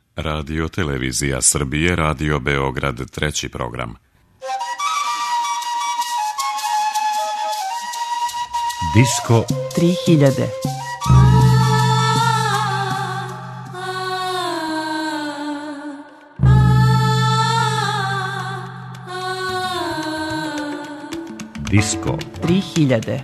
Radio Televizija Srbije, Radio Beograd, treći program. Disko 3000. Disko 3000.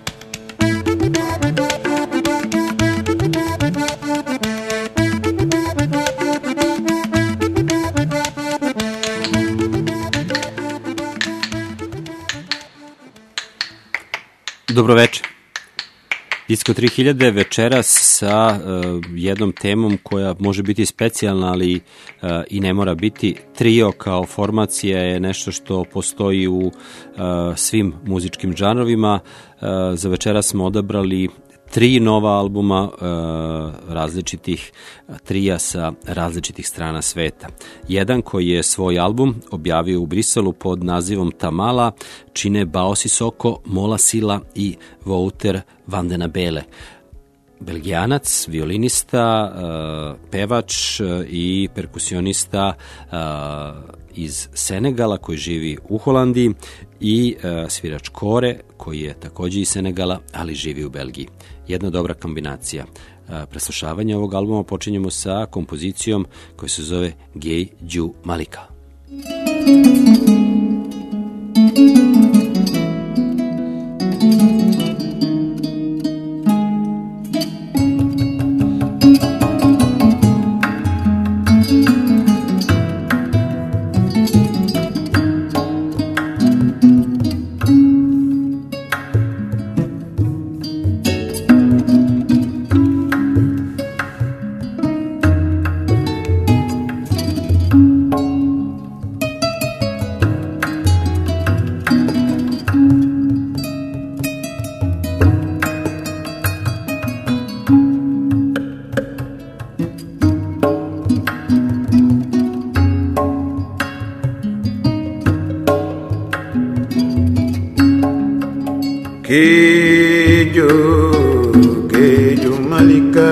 Dobroveče. Disko 3000 večeras sa jednom temom koja može biti specijalna, ali i ne mora biti. Trio kao formacija je nešto što postoji u svim muzičkim žanrovima. Za večeras smo odabrali 3 nova albuma različitih trija sa različitih strana sveta. Jedan koji je svoj album objavio u Briselu pod nazivom Tamala čine Bao Sissoko, Mola Sila i Wouter van den Abele. Belgijanac, violinista, pevač i perkusionista iz Senegala koji živi u Holandiji i svirač kore koji je također iz Senegala, ali živi u Belgiji. Jedna dobra kombinacija. Preslušavanje ovog albuma počinjemo sa kompozicijom koja se zove Gay Ju Malika. Keju Malika,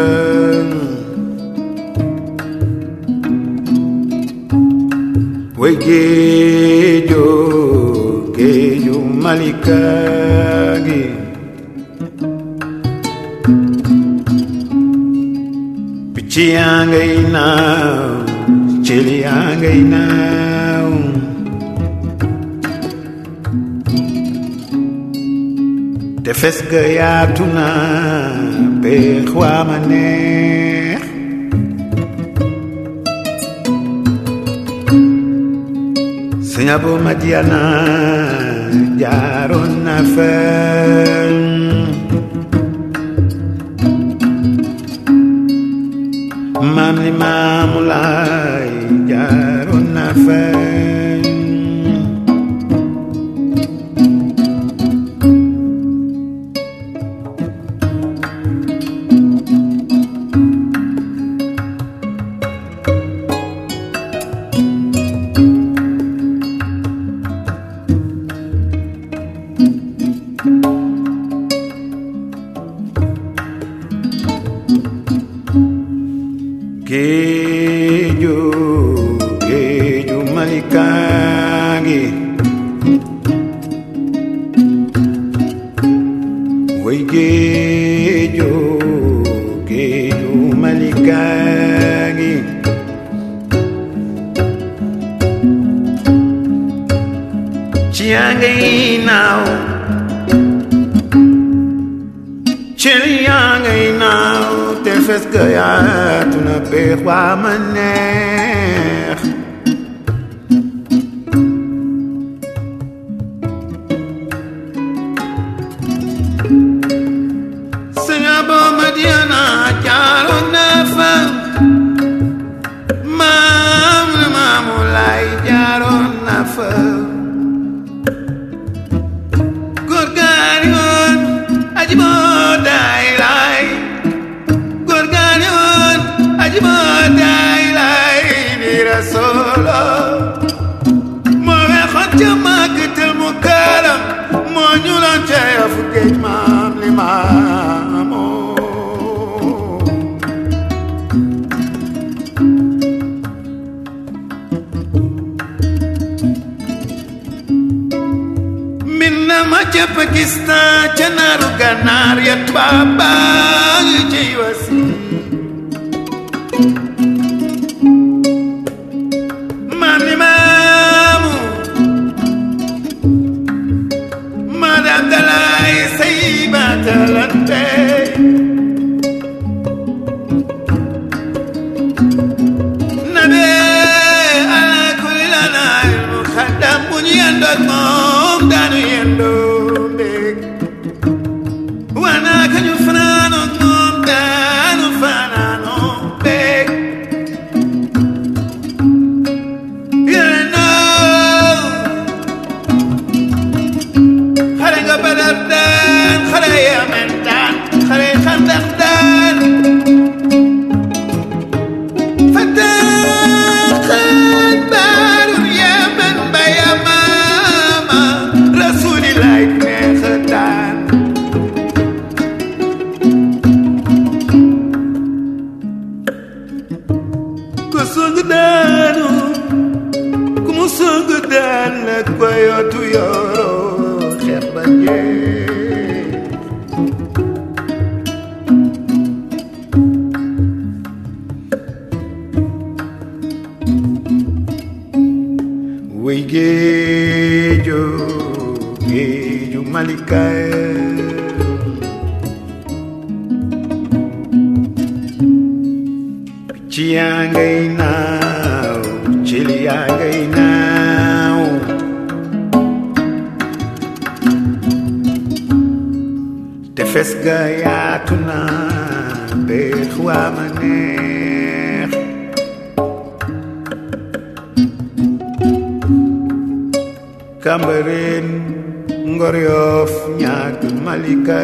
we Keju Malika, Pichianga ina, Chilianga ina. Tefes ga yaatu na beex waa ma neex Sëñ Abo Madiana jaaroon na fa Maam Limaamu Laay jaaroon na fa Keju Malika, we Keju Malika, Chianga inao, Chilianga inao. Tefes ga yaatu na beex waa ma neex Sëñ Abo Madiana jaaroon na fa Maam Limaamu Laay jaaroon na fa góor gaa ni woon aji boo daay laay So ca Pakistan ca naaru gànnaar ya tubaab baa ngi ciy wasi maam ni maamu maad Abdalaay say baatalante nabe ala kulli lana ilmu xaddam bu ñu yendoog moom daanu yendoo mbéeg wana kañu fanaanoog moom daanu fanaanoo mbéeg yenoo xare nga Badar daan xare Yamen daan xare Xandax daan fataaxal baarul Yamen ba Yamaama rasulilaay neexa daan ko song daanu ku mu song daan la ko yootu yooroo xeex ba jeex wey géejo géeju Malika picc yaa ngay naaw cili yaa ngay naaw tefes ga yaatu na beex waa ma neex Cambérène Ngor Yoff ñaag Malika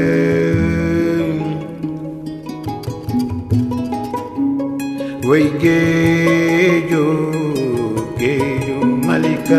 wey géeju géeju Malika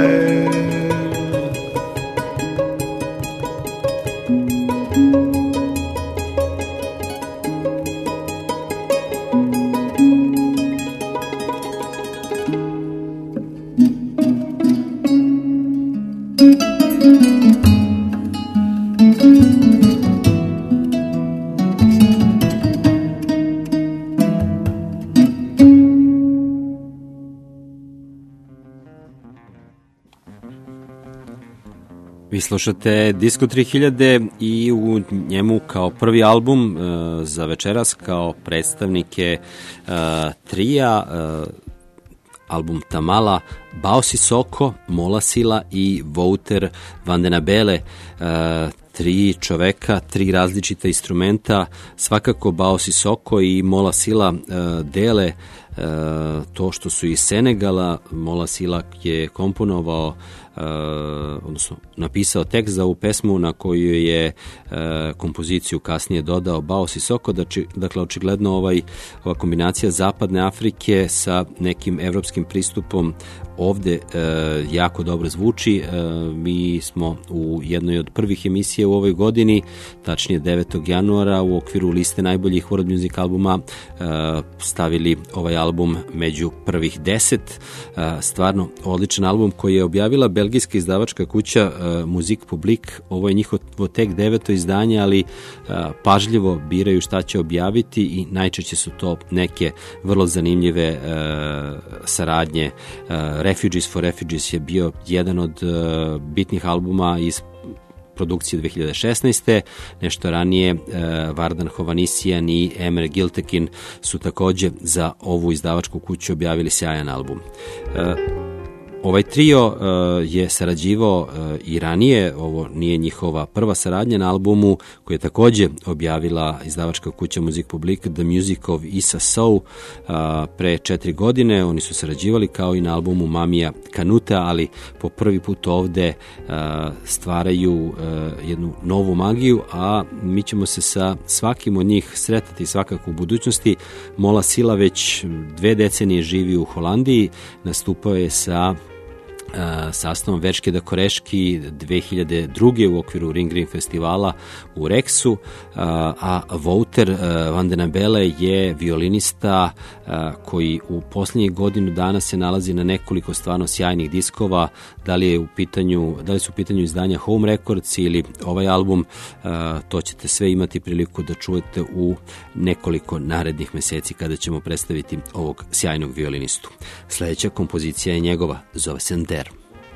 Vi slušate Disko 3000 i u njemu kao prvi album za večeras kao predstavnike trija album Tamala, Bao Sisoko, Mola Sila i Wouter van den Abele, tri čoveka, tri različita instrumenta, svakako Bao Sisoko i Mola Sila dele to što su iz Senegala. Mola Sila je komponovao odnosno napisao tekst za ovu pesmu na koju je kompoziciju kasnije dodao Bao Sisoko. Dakle, očigledno ova kombinacija Zapadne Afrike sa nekim evropskim pristupom ovde jako dobro zvuči. Mi smo u jednoj od prvih emisija u ovoj godini, tačnije 9. januara, u okviru liste najboljih world music albuma stavili ovaj album među prvih 10. Stvarno odličan album koji je objavila belgijska izdavačka kuća Musique Publique. Ovo je njihovo tek 9. izdanje, ali pažljivo biraju šta će objaviti i najčešće su to neke vrlo zanimljive saradnje. Refugees for Refugees je bio jedan od bitnih albuma iz produkcije 2016. Nešto ranije Vardan Hovhannissian i Emre Gültekin su takođe za ovu izdavačku kuću objavili sjajan album. Ovaj trio je sarađivao i ranije, ovo nije njihova prva saradnja na albumu koji je takođe objavila izdavačka kuća Musique Publique, The Music of Issa Sow, pre 4 godine. Oni su sarađivali kao i na albumu Mamija Kanuta, ali po prvi put ovde stvaraju jednu novu magiju, a mi ćemo se sa svakim od njih sretati svakako u budućnosti. Mola Sila već 2 decenije živi u Holandiji, nastupao je sa sastavom Večkeda Koreški 2002. u okviru Ring Ring festivala u Reksu, a Wouter van den Abele je violinista koji u posljednjih godinu dana se nalazi na nekoliko stvarno sjajnih diskova. Da li su u pitanju izdanja Home Records ili ovaj album, to ćete sve imati priliku da čujete u nekoliko narednih meseci kada ćemo predstaviti ovog sjajnog violinistu. Sljedeća kompozicija je njegova, zove se Der.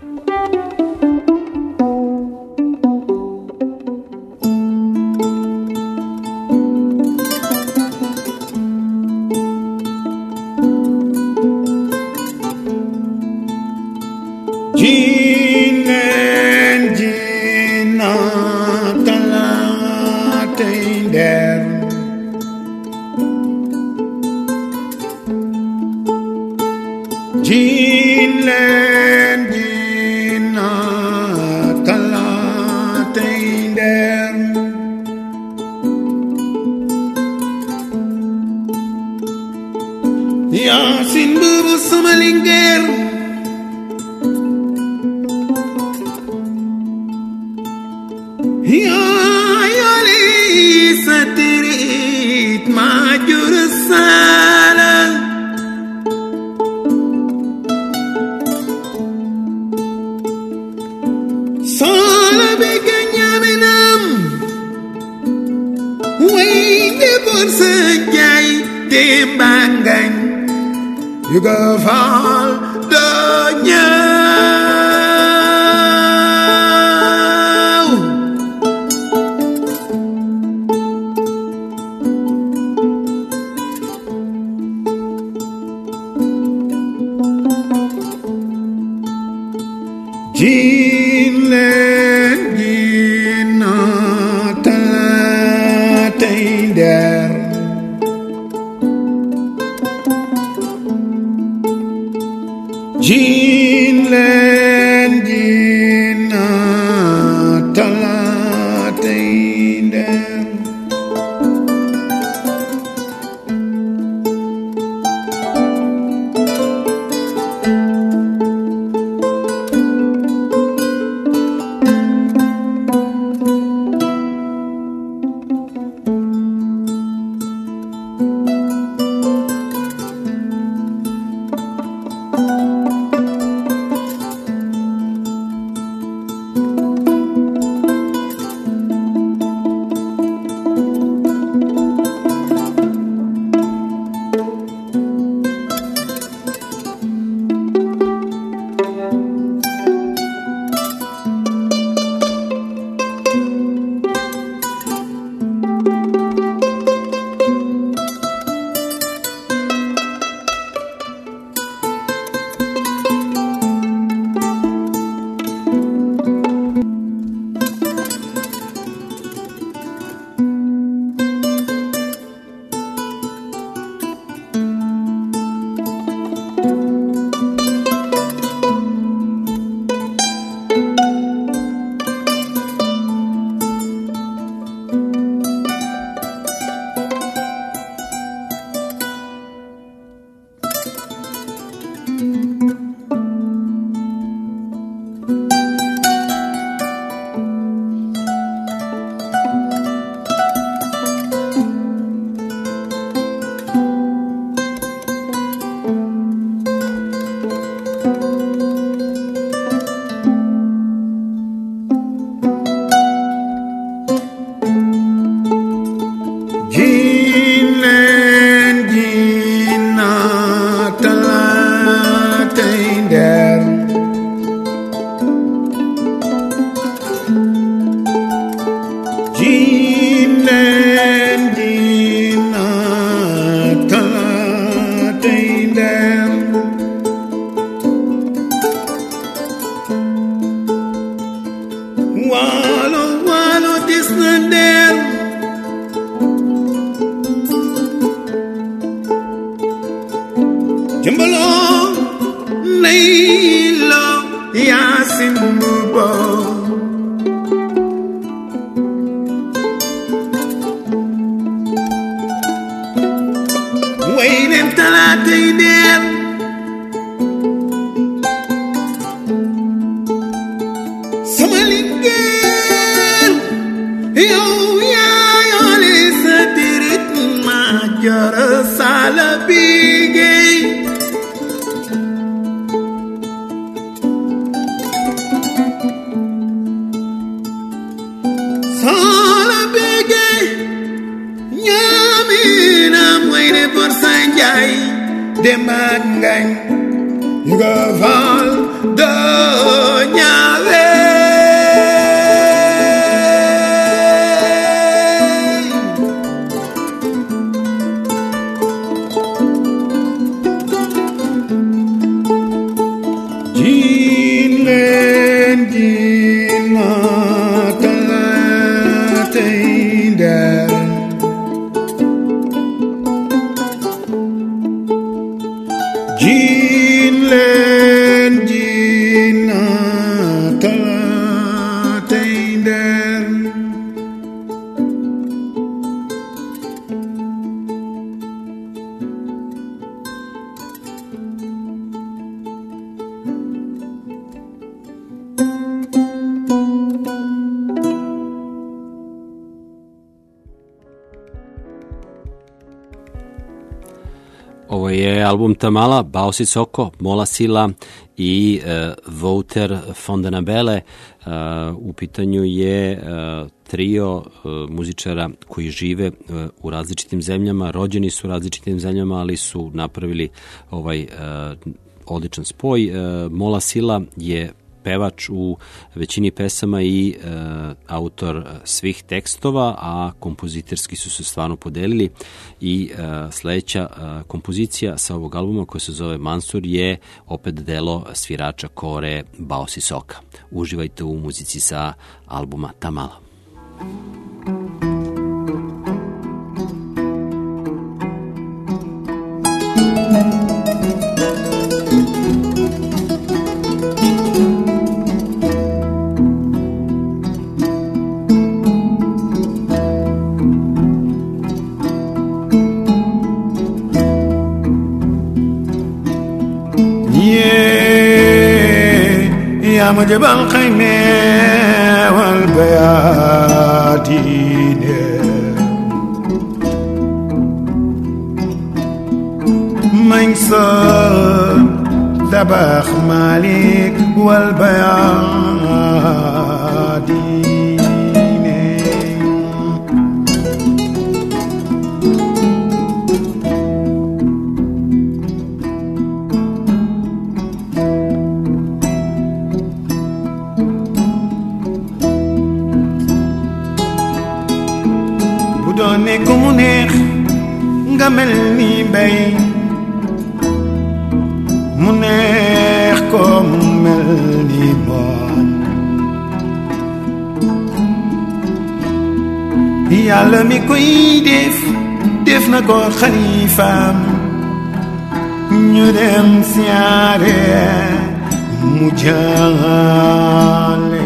You go fall the nhau. Jean len gina tala teinder. Jean len gina tala teinder. Demag ngañ nga val de ñaave jin leen jina talaatayda jin leen jina talaatayda Ovo je album Tamala, Bao Sisoko, Mola Sila i Wouter von den Abele. U pitanju je trio muzičara koji žive u različitim zemljama, rođeni su u različitim zemljama, ali su napravili ovaj odličan spoj. Mola Sila je pevač u većini pesama i autor svih tekstova, a kompozitorski su se stvarno podelili i sledeća kompozicija sa ovog albuma koja se zove Mansur je opet delo svirača kore Bao Sisoka. Uživajte u muzici sa albuma Tamala. يا مجب الخيمة والبيادين منصور ذبح مالك والبيادين doone ku mu neex nga mel ni bay mu neex ko mu mel ni moom yàlla mi koy def na ko xalifaam ñu dem siyaare mu jaale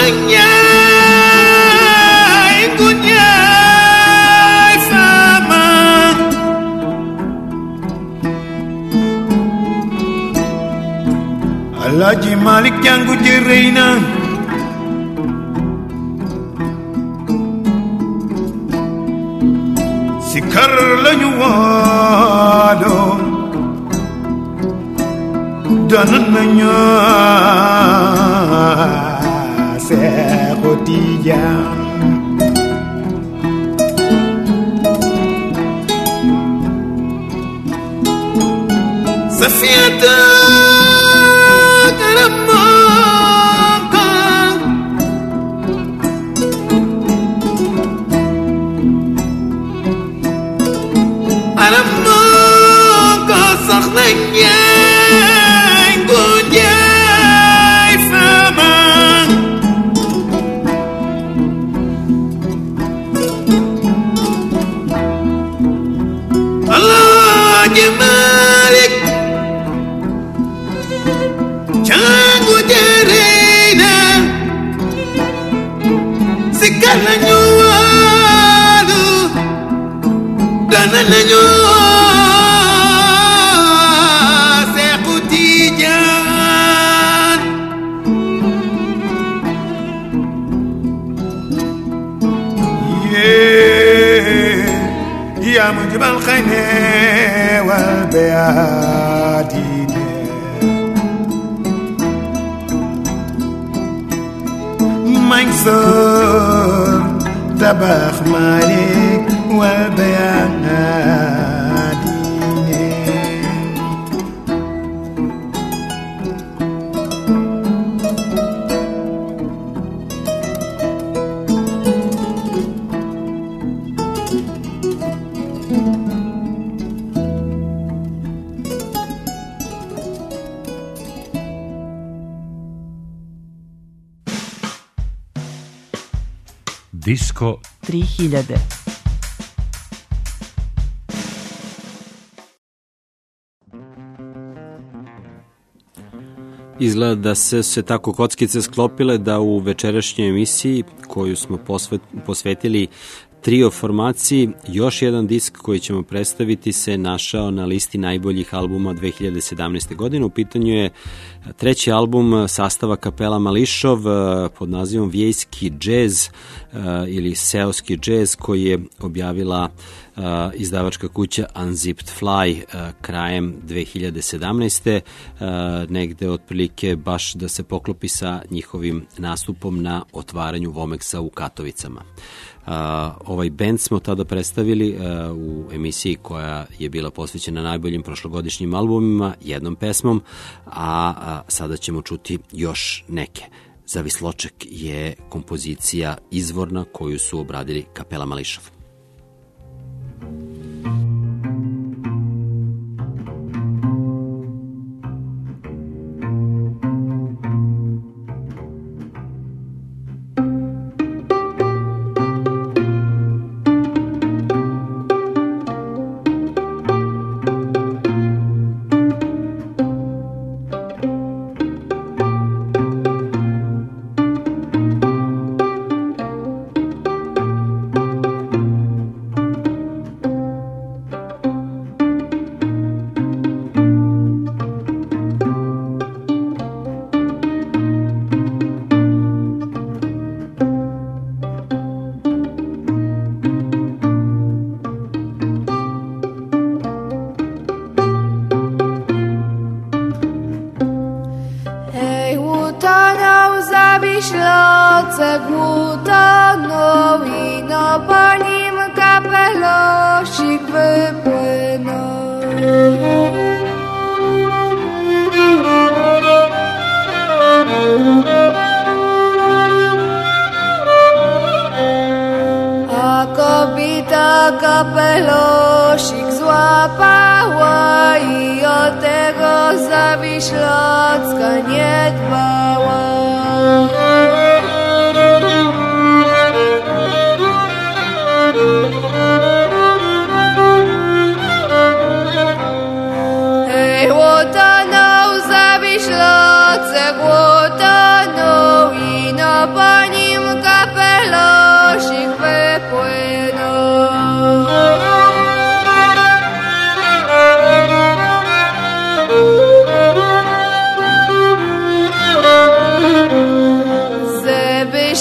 ñaay ku ñaay sama Alaaji Malik jàngu jërëy na si kër lañu waadoo dana nañu Seexu Tijaan Safiyata Karamoka Karamoka sax na ñaay ku ñaay sama Alaaji Malik jàngu jërëy na si kër lañu waadu dana nañu Seexu Tijaan yaa mujibal xayne wal bayaatine Mansour tabax Malik wal bayaatine Disko 3000. Izgleda da se tako kockice sklopile da u večerašnjoj emisiji koju smo posvetili trio formaciji, još jedan disk koji ćemo predstaviti se našao na listi najboljih albuma 2017. godine. U pitanju je treći album sastava kapela Mališov pod nazivom Vjejski džez ili seoski džez koji je objavila izdavačka kuća Unzipped Fly krajem 2017. Negde otprilike baš da se poklopi sa njihovim nastupom na otvaranju Vomeksa u Katovicama. Ovaj band smo tada predstavili u emisiji koja je bila posvećena najboljim prošlogodišnjim albumima, jednom pesmom, a sada ćemo čuti još neke. Zavisloček je kompozicija izvorna koju su obradili kapela Mališov. Kapelosik złapała i od tego Zawiślocka nie dbała. Ej, łotanął Zawiślocek, łotanął i na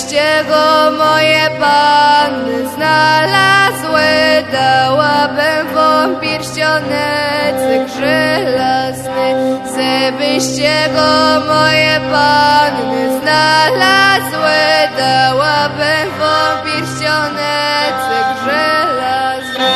byście go, moje panny, znalazły, dałabym wam pierścioneczek żelazny. Żebyście go, moje panny, znalazły, dałabym wam pierścioneczek żelazny.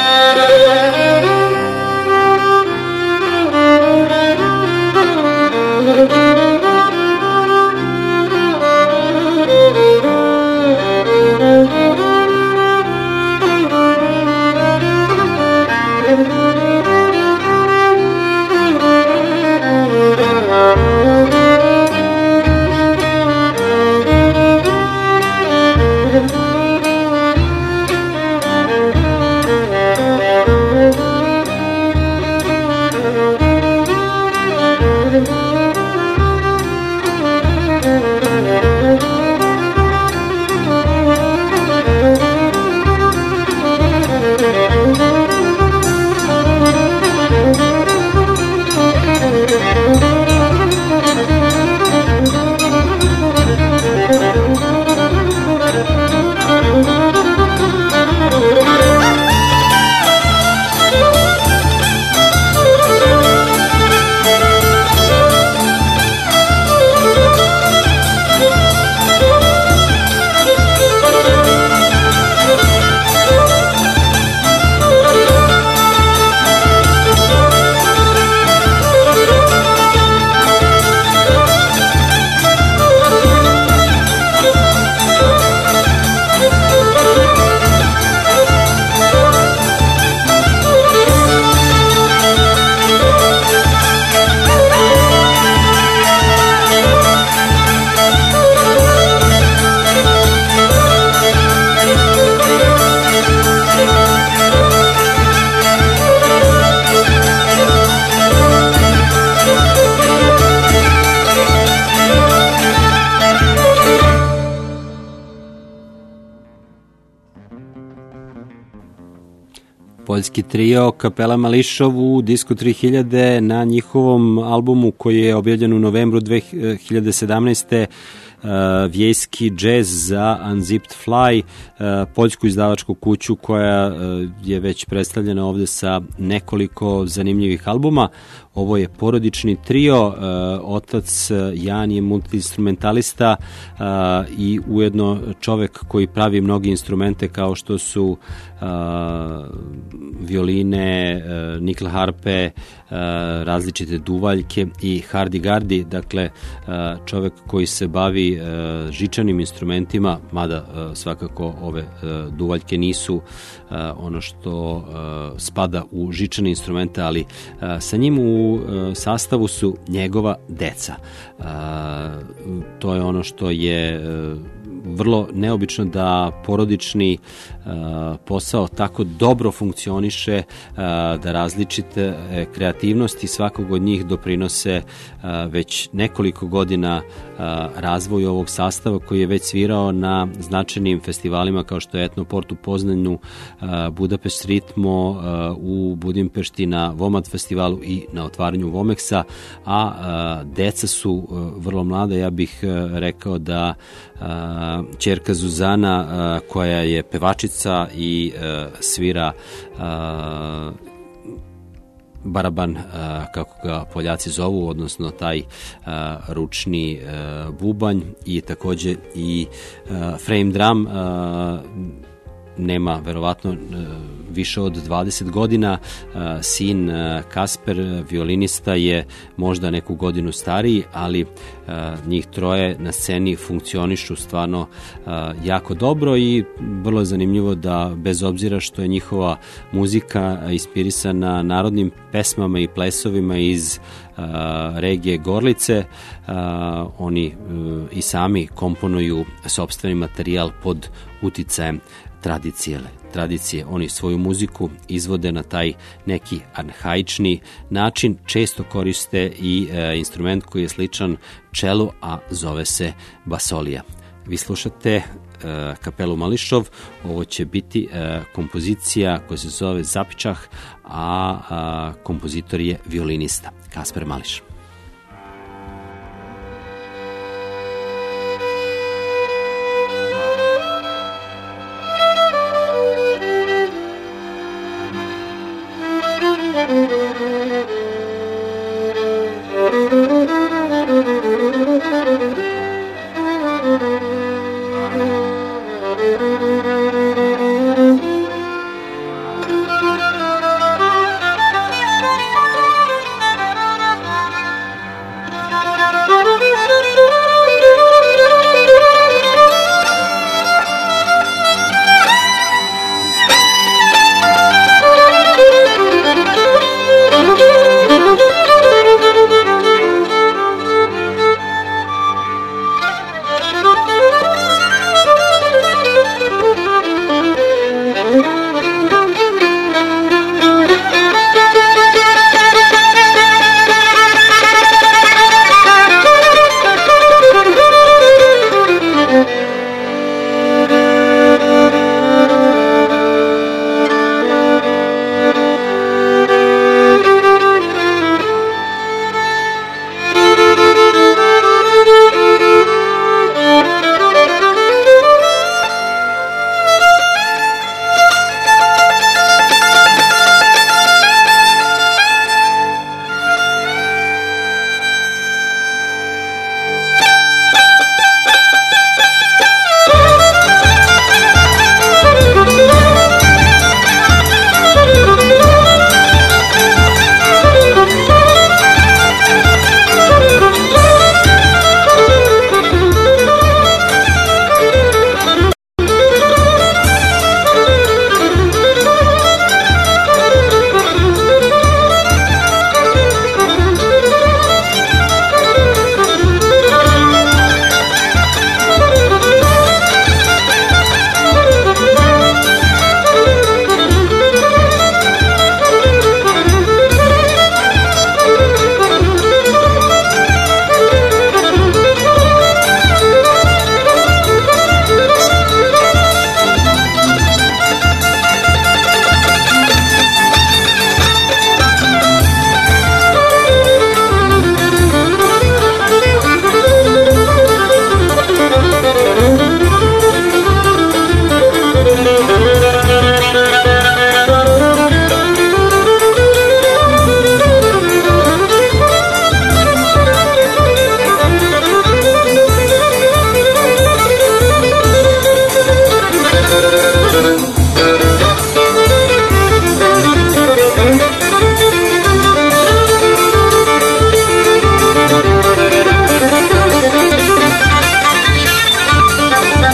Poljski trio Kapela Mališov u Disku 3000 na njihovom albumu koji je objavljen u novembru 2017. Vjejski džez za Unzipped Fly, poljsku izdavačku kuću koja je već predstavljena ovde sa nekoliko zanimljivih albuma. Ovo je porodični trio, otac Jan je multiinstrumentalista i ujedno čovek koji pravi mnogi instrumente kao što su violine, nikl harpe, različite duvaljke i hardi-gardi, dakle čovek koji se bavi žičanim instrumentima, mada svakako ove duvaljke nisu ono što spada u žičane instrumente, ali sa njim u sastavu su njegova deca. To je ono što je vrlo neobično, da porodični posao tako dobro funkcioniše, da različite kreativnosti svakog od njih doprinose već nekoliko godina razvoju ovog sastava koji je već svirao na značajnim festivalima kao što je Etnoport u Poznanju, Budapest Ritmo u Budimpešti, na Vomad festivalu i na otvaranju Vomeksa, a deca su vrlo mlada. Ja bih rekao da ćerka Zuzana, koja je pevačica i svira baraban, kako ga Poljaci zovu, odnosno taj ručni bubanj, i takođe i frame drum, nema verovatno više od 20 godina. Sin Kasper, violinista, je možda neku godinu stariji, ali njih troje na sceni funkcionišu stvarno jako dobro i vrlo je zanimljivo da, bez obzira što je njihova muzika inspirisana narodnim pesmama i plesovima iz regije Gorlice, oni i sami komponuju sopstveni materijal pod uticajem tradicije. Oni svoju muziku izvode na taj neki arhaični način, često koriste i instrument koji je sličan čelu, a zove se basolija. Vi slušate Kapelu Mališov, ovo će biti kompozicija koja se zove Zapičah, a kompozitor je violinista Kasper Mališ.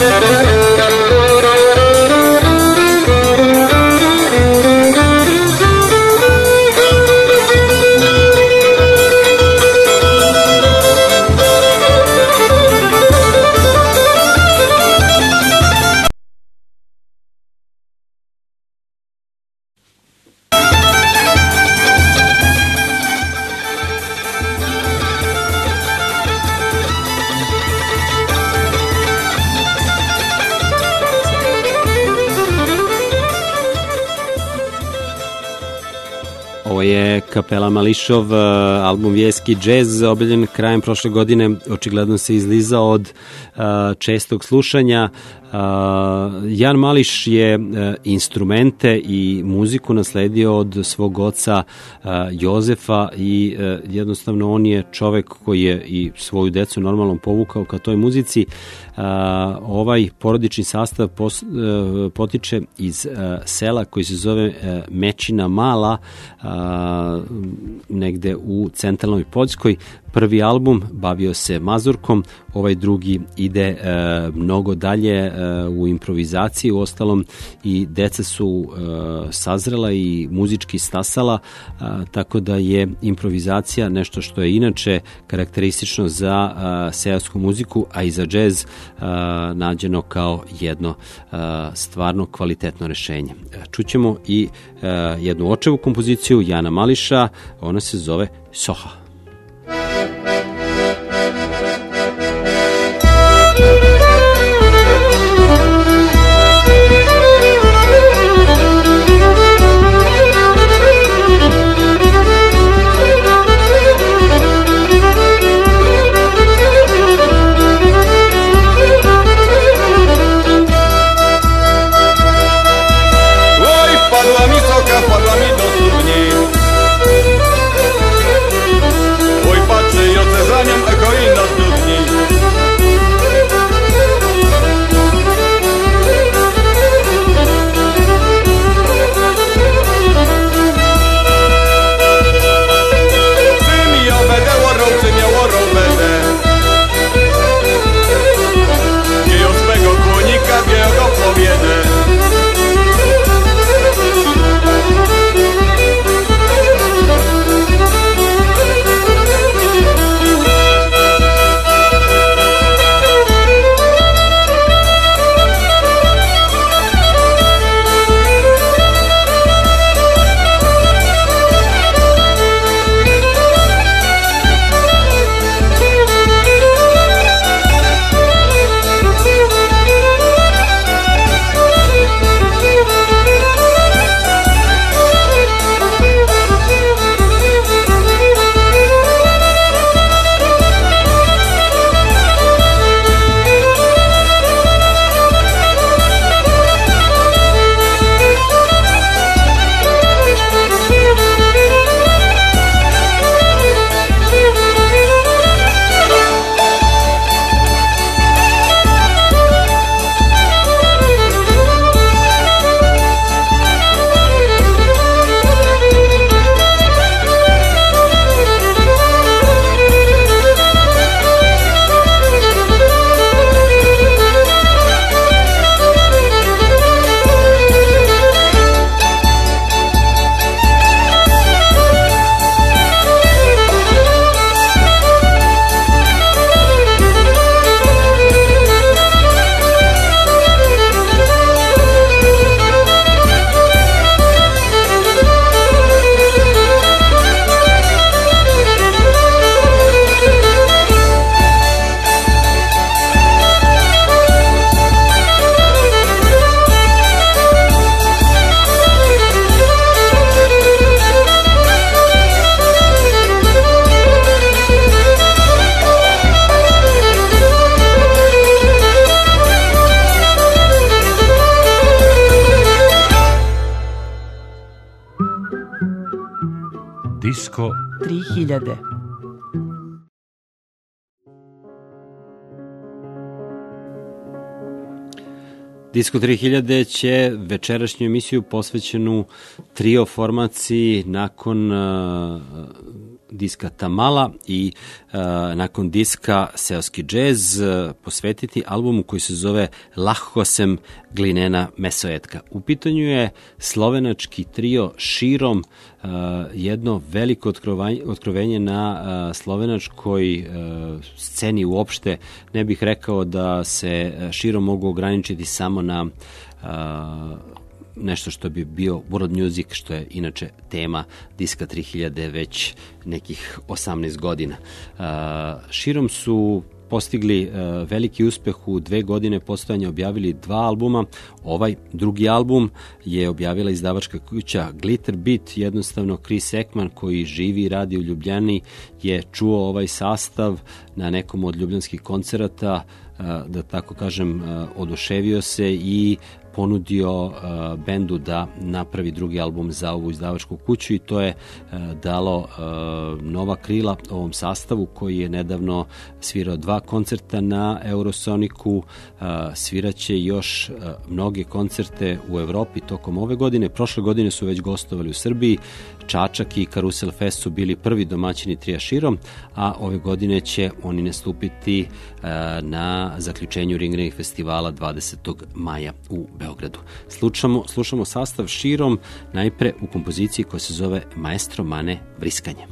Ovo je Kapela Mališov, album Vjeski džez, objavljen krajem prošle godine, očigledno se izlizao od čestog slušanja. Jan Mališ je instrumente i muziku nasledio od svog oca Jozefa i jednostavno on je čovek koji je i svoju decu normalno povukao ka toj muzici. Ovaj porodični sastav potiče iz sela koji se zove Mečina Mala, negde u centralnoj Poljskoj. Prvi album bavio se mazurkom, ovaj drugi ide mnogo dalje u improvizaciji, u ostalom i deca su sazrela i muzički stasala, tako da je improvizacija nešto što je inače karakteristično za seosku muziku, a i za džez nađeno kao jedno stvarno kvalitetno rešenje. Čućemo i jednu očevu kompoziciju Jana Mališa, ona se zove Soha. Disko 3000. Disko 3000 će večerašnju emisiju posvećenu trio formaciji nakon diska Tamala i nakon diska Seoski džez posvetiti albumu koji se zove Lahkosem glinena mesoetka. U pitanju je slovenački trio Širom, jedno veliko otkrovenje na slovenačkoj sceni uopšte. Ne bih rekao da se Širom mogu ograničiti samo na nešto što bi bio world music, što je inače tema diska 3000 već nekih 18 godina. Širom su postigli veliki uspeh u 2 godine postojanja, objavili 2 albuma. Ovaj drugi album je objavila izdavačka kuća Glitter Beat. Jednostavno Chris Ekman, koji živi i radi u Ljubljani, je čuo ovaj sastav na nekom od ljubljanskih koncerata, da tako kažem, oduševio se i ponudio bendu da napravi drugi album za ovu izdavačku kuću i to je dalo nova krila ovom sastavu koji je nedavno svirao 2 koncerta na Eurosoniku, sviraće još mnoge koncerte u Evropi tokom ove godine. Prošle godine su već gostovali u Srbiji, Čačak i Karusel Fest su bili prvi domaćini trija Širom, a ove godine će oni nastupiti na zaključenju Ringring festivala 20. maja u Beogradu. Slušamo sastav Širom, najpre u kompoziciji koja se zove Maestro Mane Vriskanje.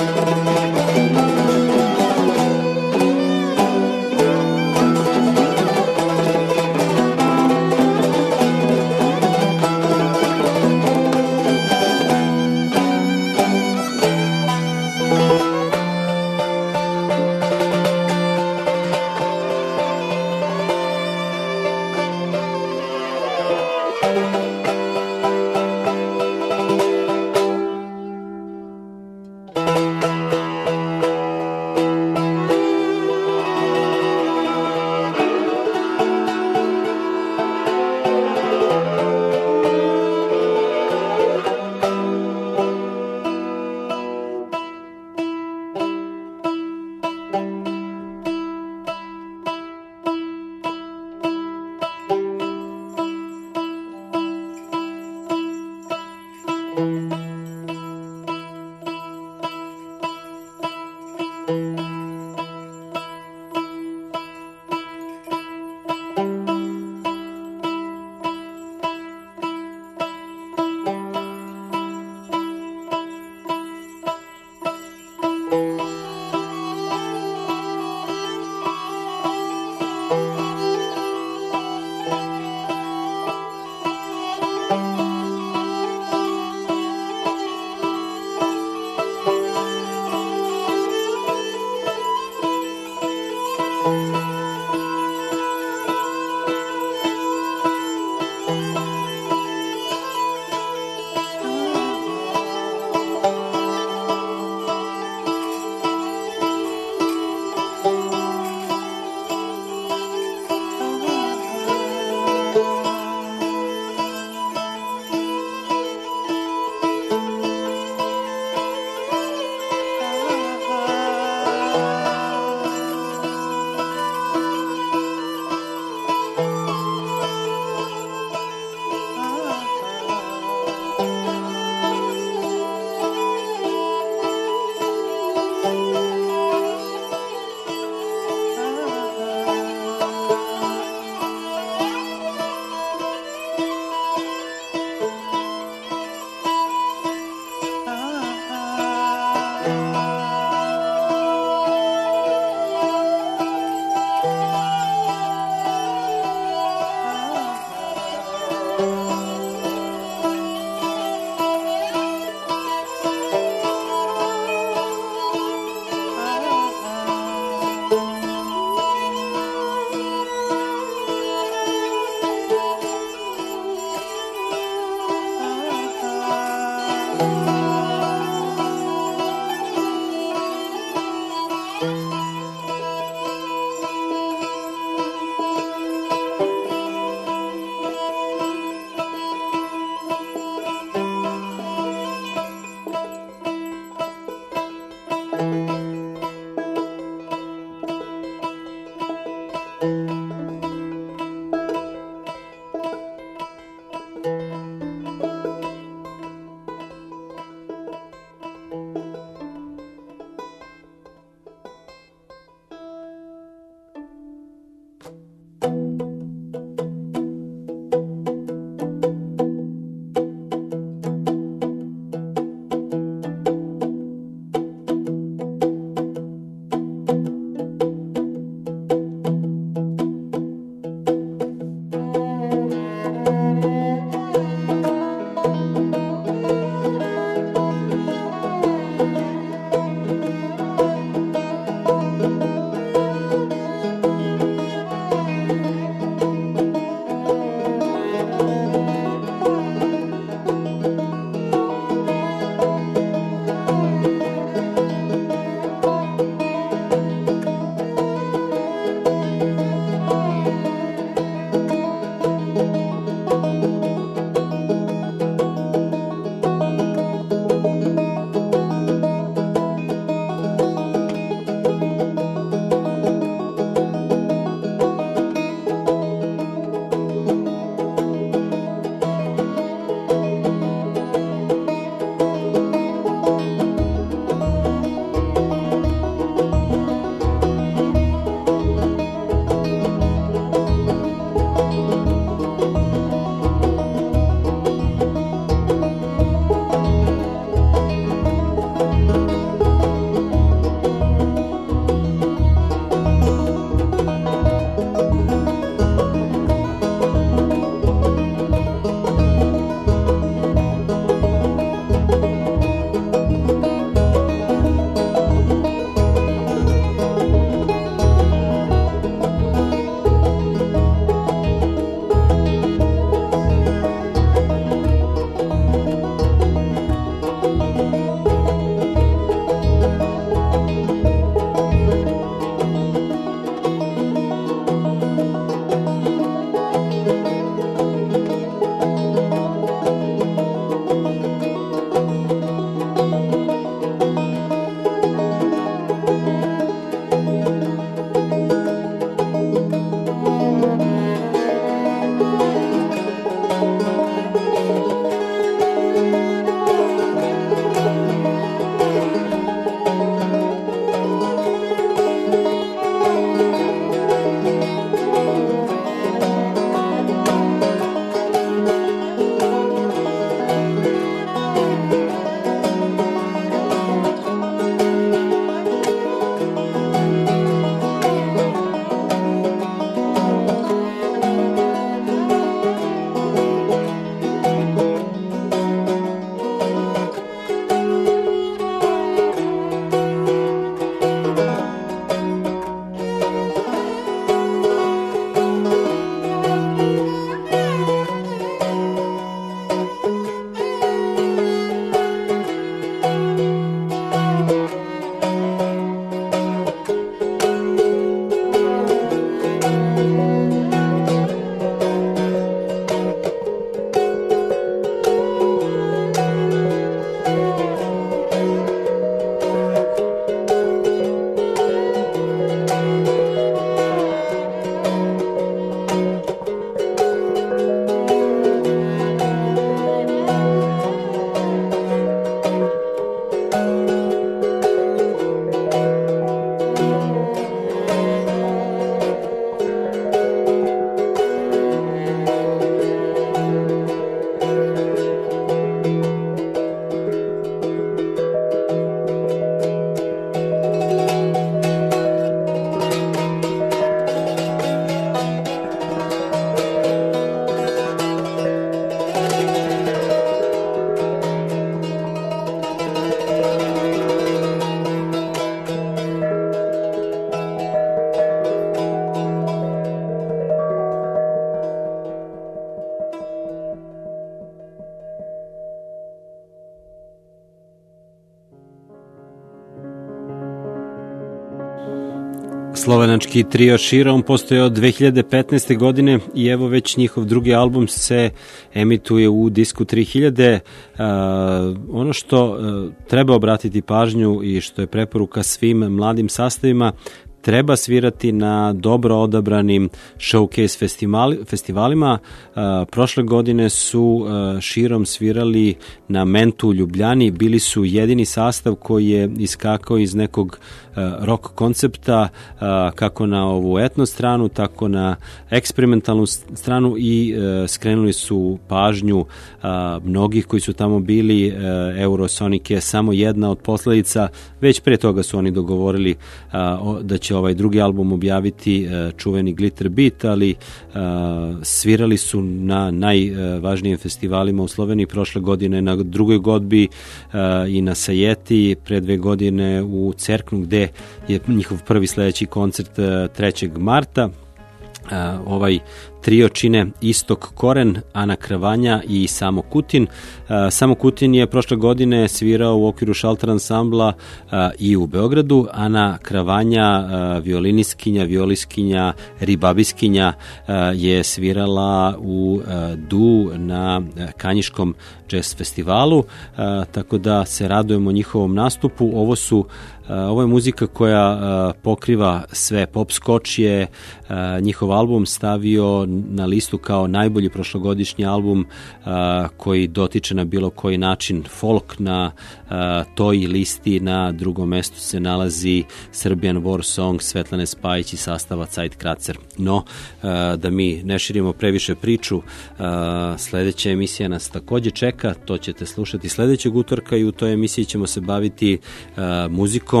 Slovenački trio Širom postoje od 2015. godine i evo već njihov drugi album se emituje u Disku 3000. Ono što treba obratiti pažnju i što je preporuka svim mladim sastavima, treba svirati na dobro odabranim showcase festivalima. Prošle godine su Širom svirali na Mentu u Ljubljani, bili su jedini sastav koji je iskakao iz nekog rock koncepta, kako na ovu etno stranu, tako na eksperimentalnu stranu i skrenuli su pažnju mnogih koji su tamo bili. Eurosonic je samo jedna od posledica, već pre toga su oni dogovorili da će ovaj drugi album objaviti čuveni Glitter Beat, ali svirali su na najvažnijim festivalima u Sloveniji prošle godine, na Drugoj godbi i na Sajeti, pre 2 godine u Cerknu, gde je njihov prvi sledeći koncert 3. marta. Ovaj trio čine Istok Koren, Ana Kravanja i Samo Kutin. Samo Kutin je prošle godine svirao u okviru Šalter ansambla i u Beogradu. Ana Kravanja, violiskinja, ribabiskinja, je svirala u Du na Kanjiškom jazz festivalu, tako da se radujemo njihovom nastupu. Ovo je muzika koja pokriva sve. Pop Scotch je njihov album stavio na listu kao najbolji prošlogodišnji album koji dotiče na bilo koji način folk. Na toj listi na drugom mestu se nalazi Serbian War Song Svetlane Spajić i sastava Zeitkratzer. No, da mi ne širimo previše priču, sledeća emisija nas takođe čeka, to ćete slušati sledećeg utorka i u toj emisiji ćemo se baviti muzikom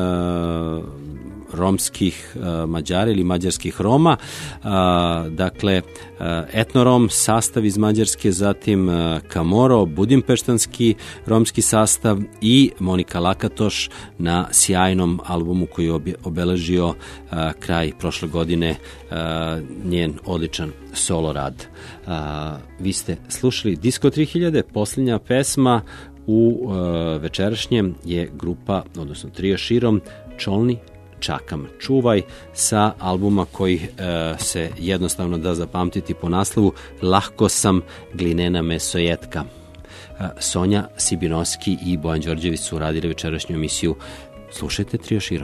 romskih Mađara ili mađarskih Roma, dakle etnorom sastav iz Mađarske, zatim Kamoro, budimpeštanski romski sastav i Monika Lakatoš na sjajnom albumu koji je obeležio kraj prošle godine, njen odličan solo rad. Vi ste slušali Disco 3000, posljednja pesma u večerašnjem je grupa, odnosno trio Širom, Čolni Čakam čuvaj, sa albuma koji se jednostavno da zapamtiti po naslovu Lahko sam glinena mesojetka. Sonja Sibinovski i Bojan Đorđević su radili večerašnju emisiju. Slušajte trio Širom.